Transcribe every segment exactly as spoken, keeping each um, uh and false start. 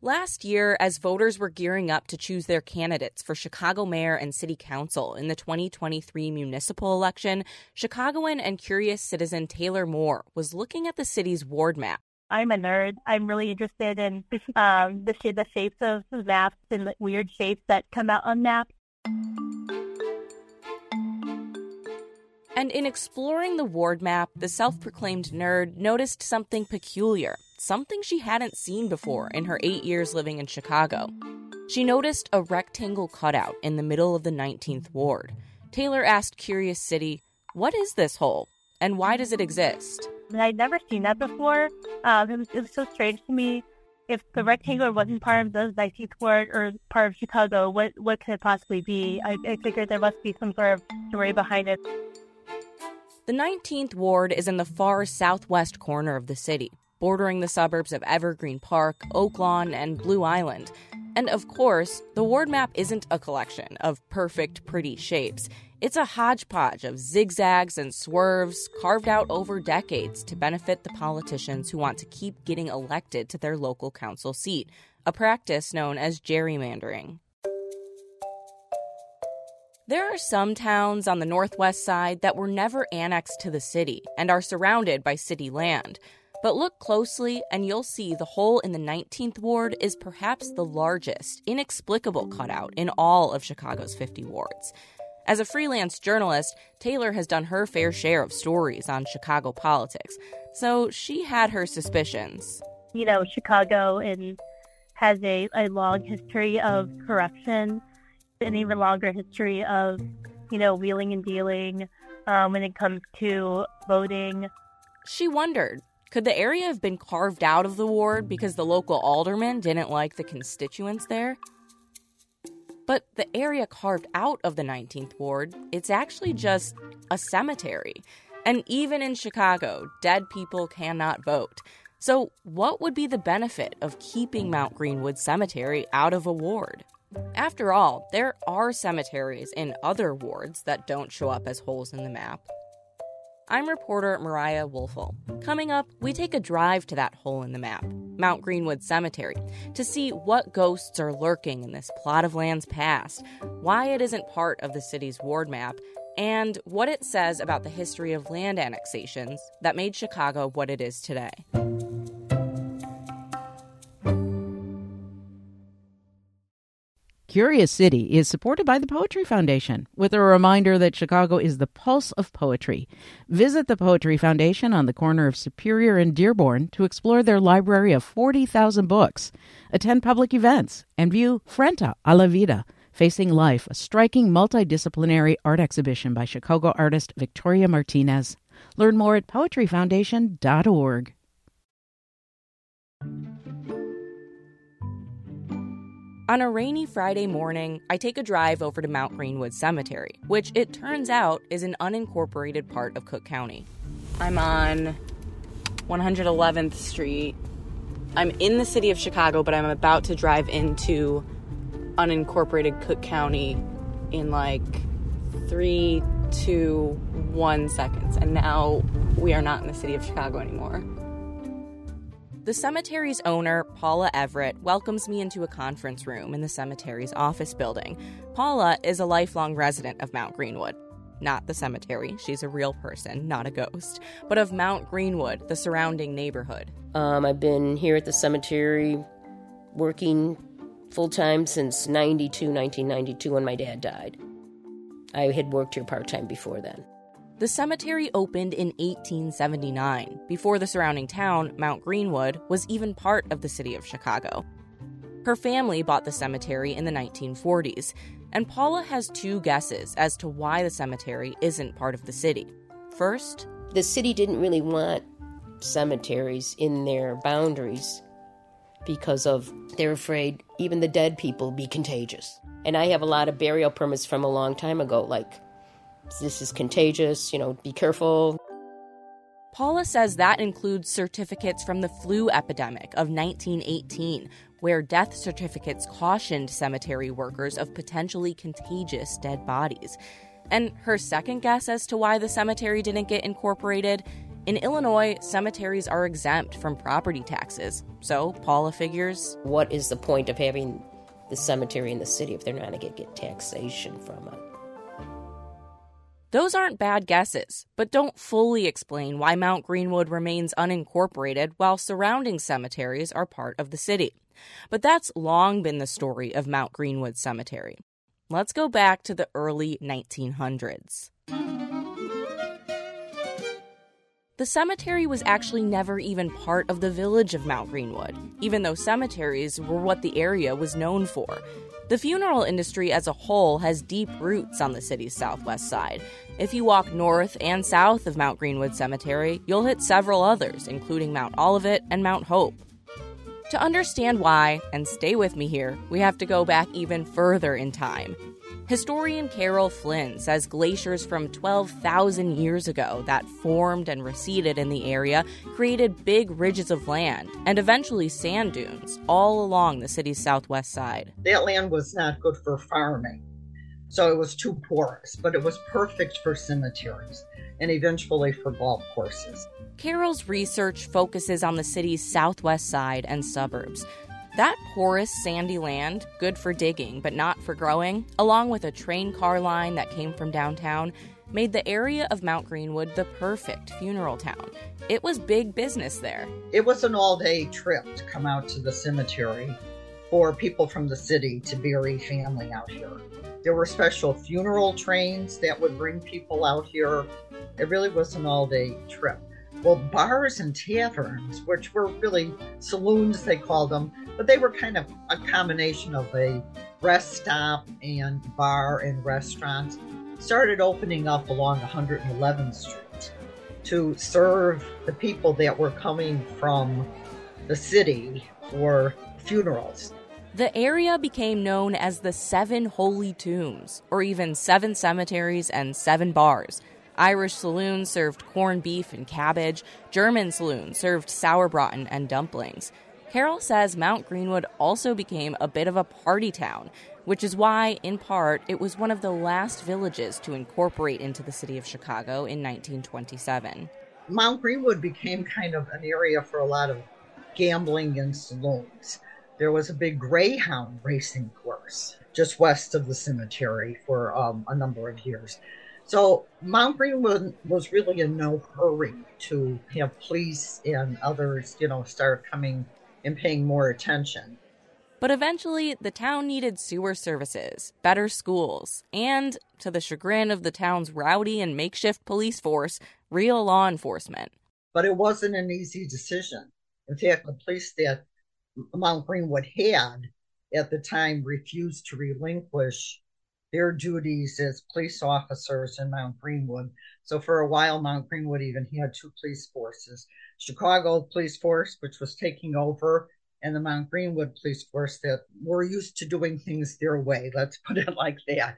Last year, as voters were gearing up to choose their candidates for Chicago mayor and city council in the twenty twenty-three municipal election, Chicagoan and curious citizen Taylor Moore was looking at the city's ward map. I'm a nerd. I'm really interested in um, the, the shapes of maps and the weird shapes that come out on maps. And in exploring the ward map, the self-proclaimed nerd noticed something peculiar, something she hadn't seen before in her eight years living in Chicago. She noticed a rectangle cutout in the middle of the nineteenth ward. Taylor asked Curious City, "What is this hole, and why does it exist?" I'd never seen that before. Um, it, was, it was so strange to me. If the rectangle wasn't part of the nineteenth ward or part of Chicago, what, what could it possibly be? I, I figured there must be some sort of story behind it. The nineteenth ward is in the far southwest corner of the city, bordering the suburbs of Evergreen Park, Oaklawn, and Blue Island. And of course, the ward map isn't a collection of perfect, pretty shapes. It's a hodgepodge of zigzags and swerves carved out over decades to benefit the politicians who want to keep getting elected to their local council seat, a practice known as gerrymandering. There are some towns on the northwest side that were never annexed to the city and are surrounded by city land. But look closely and you'll see the hole in the nineteenth ward is perhaps the largest, inexplicable cutout in all of Chicago's fifty wards. As a freelance journalist, Taylor has done her fair share of stories on Chicago politics, so she had her suspicions. You know, Chicago and has a, a long history of corruption, an even longer history of, you know, wheeling and dealing um, when it comes to voting. She wondered, could the area have been carved out of the ward because the local alderman didn't like the constituents there? But the area carved out of the nineteenth ward, it's actually just a cemetery. And even in Chicago, dead people cannot vote. So what would be the benefit of keeping Mount Greenwood Cemetery out of a ward? After all, there are cemeteries in other wards that don't show up as holes in the map. I'm reporter Mariah Wolfel. Coming up, we take a drive to that hole in the map, Mount Greenwood Cemetery, to see what ghosts are lurking in this plot of land's past, why it isn't part of the city's ward map, and what it says about the history of land annexations that made Chicago what it is today. Curious City is supported by the Poetry Foundation, with a reminder that Chicago is the pulse of poetry. Visit the Poetry Foundation on the corner of Superior and Dearborn to explore their library of forty thousand books, attend public events, and view Frente a la Vida, Facing Life, a striking multidisciplinary art exhibition by Chicago artist Victoria Martinez. Learn more at poetry foundation dot org. On a rainy Friday morning, I take a drive over to Mount Greenwood Cemetery, which it turns out is an unincorporated part of Cook County. I'm on one hundred eleventh Street. I'm in the city of Chicago, but I'm about to drive into unincorporated Cook County in like three, two, one seconds. And now we are not in the city of Chicago anymore. The cemetery's owner, Paula Everett, welcomes me into a conference room in the cemetery's office building. Paula is a lifelong resident of Mount Greenwood. Not the cemetery, she's a real person, not a ghost, but of Mount Greenwood, the surrounding neighborhood. Um, I've been here at the cemetery working full-time since ninety-two, nineteen ninety-two, when my dad died. I had worked here part-time before then. The cemetery opened in eighteen seventy-nine, before the surrounding town, Mount Greenwood, was even part of the city of Chicago. Her family bought the cemetery in the nineteen forties, and Paula has two guesses as to why the cemetery isn't part of the city. First, the city didn't really want cemeteries in their boundaries because of they're afraid even the dead people be contagious. And I have a lot of burial permits from a long time ago, like, this is contagious, you know, be careful. Paula says that includes certificates from the flu epidemic of nineteen eighteen, where death certificates cautioned cemetery workers of potentially contagious dead bodies. And her second guess as to why the cemetery didn't get incorporated, In Illinois, cemeteries are exempt from property taxes. So Paula figures, what is the point of having the cemetery in the city if they're not going to get taxation from it? Those aren't bad guesses, but don't fully explain why Mount Greenwood remains unincorporated while surrounding cemeteries are part of the city. But that's long been the story of Mount Greenwood Cemetery. Let's go back to the early nineteen hundreds. The cemetery was actually never even part of the village of Mount Greenwood, even though cemeteries were what the area was known for. The funeral industry as a whole has deep roots on the city's southwest side. If you walk north and south of Mount Greenwood Cemetery, you'll hit several others, including Mount Olivet and Mount Hope. To understand why, and stay with me here, we have to go back even further in time. Historian Carol Flynn says glaciers from twelve thousand years ago that formed and receded in the area created big ridges of land and eventually sand dunes all along the city's southwest side. That land was not good for farming, so it was too porous, but it was perfect for cemeteries and eventually for golf courses. Carol's research focuses on the city's southwest side and suburbs. That porous, sandy land, good for digging but not for growing, along with a train car line that came from downtown, made the area of Mount Greenwood the perfect funeral town. It was big business there. It was an all-day trip to come out to the cemetery for people from the city to bury family out here. There were special funeral trains that would bring people out here. It really was an all-day trip. Well, bars and taverns, which were really saloons, they called them, but they were kind of a combination of a rest stop and bar and restaurant, started opening up along one hundred eleventh Street to serve the people that were coming from the city for funerals. The area became known as the Seven Holy Tombs, or even Seven Cemeteries and Seven Bars. Irish saloons served corned beef and cabbage. German saloons served sauerbraten and dumplings. Carol says Mount Greenwood also became a bit of a party town, which is why, in part, it was one of the last villages to incorporate into the city of Chicago in nineteen twenty-seven. Mount Greenwood became kind of an area for a lot of gambling and saloons. There was a big greyhound racing course just west of the cemetery for um, a number of years. So Mount Greenwood was really in no hurry to have police and others, you know, start coming and paying more attention. But eventually, the town needed sewer services, better schools, and, to the chagrin of the town's rowdy and makeshift police force, real law enforcement. But it wasn't an easy decision. In fact, the police that Mount Greenwood had at the time refused to relinquish their duties as police officers in Mount Greenwood. So for a while, Mount Greenwood even had two police forces. Chicago Police Force, which was taking over, and the Mount Greenwood Police Force that were used to doing things their way. Let's put it like that.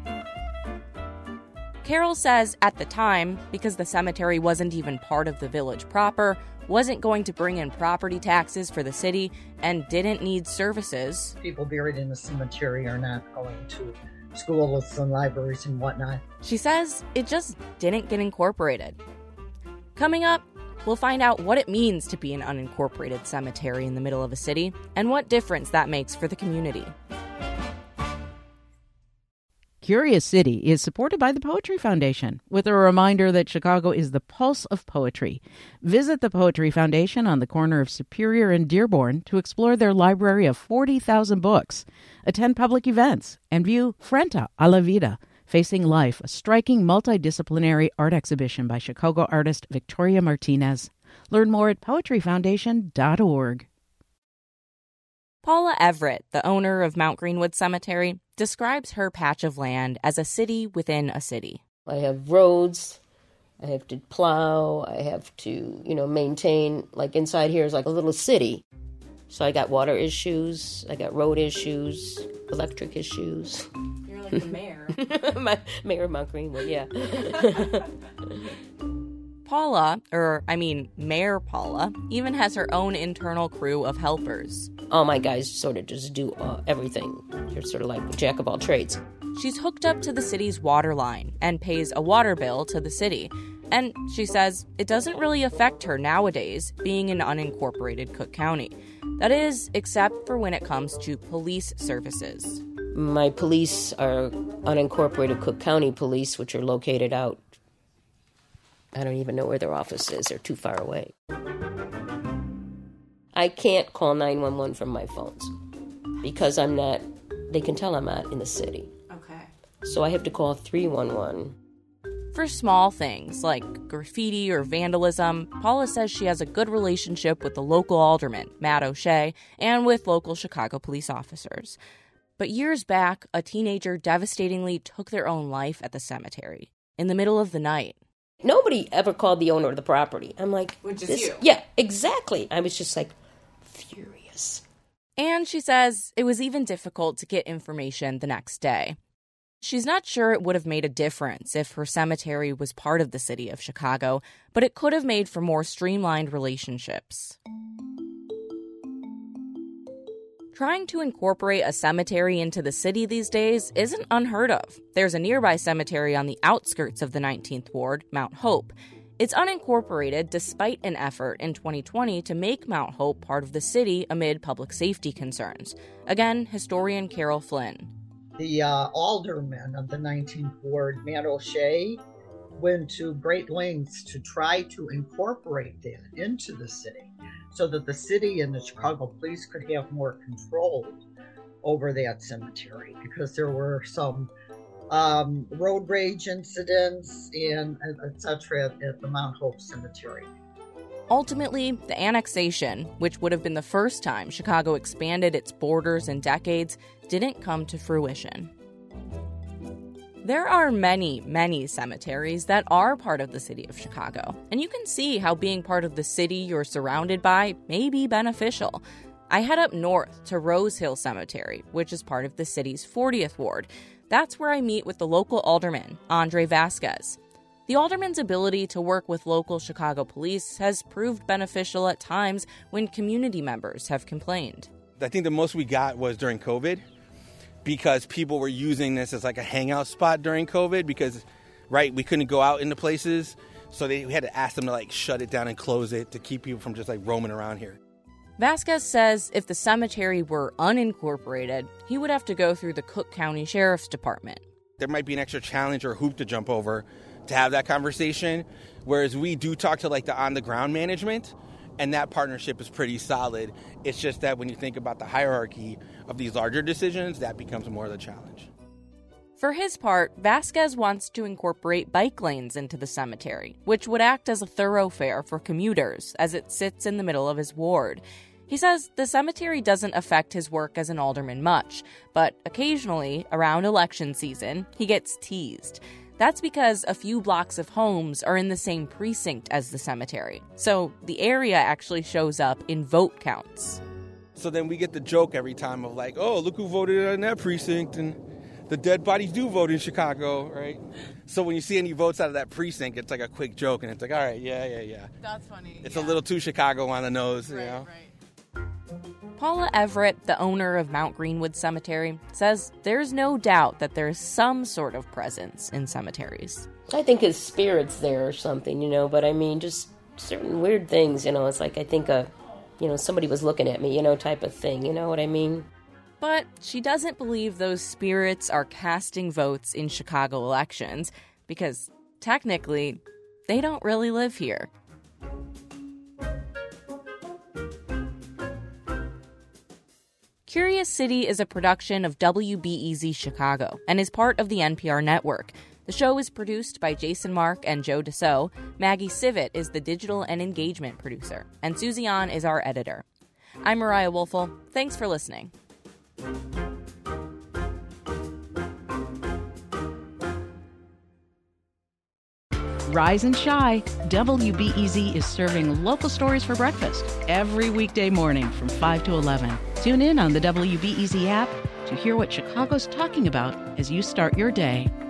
Carol says at the time, because the cemetery wasn't even part of the village proper, wasn't going to bring in property taxes for the city, and didn't need services. People buried in the cemetery are not going to schools and libraries and whatnot. She says it just didn't get incorporated. Coming up, we'll find out what it means to be an unincorporated cemetery in the middle of a city and what difference that makes for the community. Curious City is supported by the Poetry Foundation, with a reminder that Chicago is the pulse of poetry. Visit the Poetry Foundation on the corner of Superior and Dearborn to explore their library of forty thousand books, attend public events, and view Frente a la Vida, Facing Life, a striking multidisciplinary art exhibition by Chicago artist Victoria Martinez. Learn more at poetry foundation dot org. Paula Everett, the owner of Mount Greenwood Cemetery, describes her patch of land as a city within a city. I have roads, I have to plow, I have to, you know, maintain, like inside here is like a little city. So I got water issues, I got road issues, electric issues. You're like the mayor. My, Mayor of Mount Greenwood, yeah. Paula, or I mean Mayor Paula, even has her own internal crew of helpers. All my guys sort of just do uh, everything. You're sort of like a jack of all trades. She's hooked up to the city's water line and pays a water bill to the city. And she says it doesn't really affect her nowadays, being in unincorporated Cook County. That is, except for when it comes to police services. My police are unincorporated Cook County police, which are located out. I don't even know where their office is. They're too far away. I can't call nine one one from my phones because I'm not, they can tell I'm not in the city. Okay. So I have to call three one one. For small things like graffiti or vandalism, Paula says she has a good relationship with the local alderman, Matt O'Shea, and with local Chicago police officers. But years back, a teenager devastatingly took their own life at the cemetery in the middle of the night. Nobody ever called the owner of the property. I'm like, which is this, you. Yeah, exactly. I was just like furious. And she says it was even difficult to get information the next day. She's not sure it would have made a difference if her cemetery was part of the city of Chicago, but it could have made for more streamlined relationships. Trying to incorporate a cemetery into the city these days isn't unheard of. There's a nearby cemetery on the outskirts of the nineteenth Ward, Mount Hope. It's unincorporated despite an effort in twenty twenty to make Mount Hope part of the city amid public safety concerns. Again, historian Carol Flynn. The uh, alderman of the nineteenth Ward, Matt O'Shea, went to great lengths to try to incorporate that into the city so that the city and the Chicago police could have more control over that cemetery, because there were some um, road rage incidents and et cetera at, at the Mount Hope Cemetery. Ultimately, the annexation, which would have been the first time Chicago expanded its borders in decades, didn't come to fruition. There are many, many cemeteries that are part of the city of Chicago, and you can see how being part of the city you're surrounded by may be beneficial. I head up north to Rose Hill Cemetery, which is part of the city's fortieth Ward. That's where I meet with the local alderman, Andre Vasquez. The alderman's ability to work with local Chicago police has proved beneficial at times when community members have complained. I think the most we got was during COVID, because people were using this as like a hangout spot during COVID because, right, we couldn't go out into places. So they we had to ask them to like shut it down and close it to keep people from just like roaming around here. Vasquez says if the cemetery were unincorporated, he would have to go through the Cook County Sheriff's Department. There might be an extra challenge or hoop to jump over to have that conversation, whereas we do talk to like the on-the-ground management, and that partnership is pretty solid. It's just that when you think about the hierarchy of these larger decisions, that becomes more of the challenge. For his part, Vasquez wants to incorporate bike lanes into the cemetery, which would act as a thoroughfare for commuters as it sits in the middle of his ward. He says the cemetery doesn't affect his work as an alderman much, but occasionally, around election season, he gets teased. That's because a few blocks of homes are in the same precinct as the cemetery, so the area actually shows up in vote counts. So then we get the joke every time of like, oh, look who voted in that precinct, and the dead bodies do vote in Chicago, right? So when you see any votes out of that precinct, it's like a quick joke, and it's like, all right, yeah, yeah, yeah. That's funny. It's yeah. a little too Chicago on the nose, right, you know? Right. Paula Everett, the owner of Mount Greenwood Cemetery, says there's no doubt that there's some sort of presence in cemeteries. I think his spirit's there or something, you know, but I mean, just certain weird things, you know, it's like I think, a, you know, somebody was looking at me, you know, type of thing, you know what I mean? But she doesn't believe those spirits are casting votes in Chicago elections because, technically, they don't really live here. Curious City is a production of W B E Z Chicago and is part of the N P R network. The show is produced by Jason Mark and Joe Deso. Maggie Sivit is the digital and engagement producer, and Susie An is our editor. I'm Mariah Woelfel. Thanks for listening. Rise and shine. W B E Z is serving local stories for breakfast every weekday morning from five to eleven. Tune in on the W B E Z app to hear what Chicago's talking about as you start your day.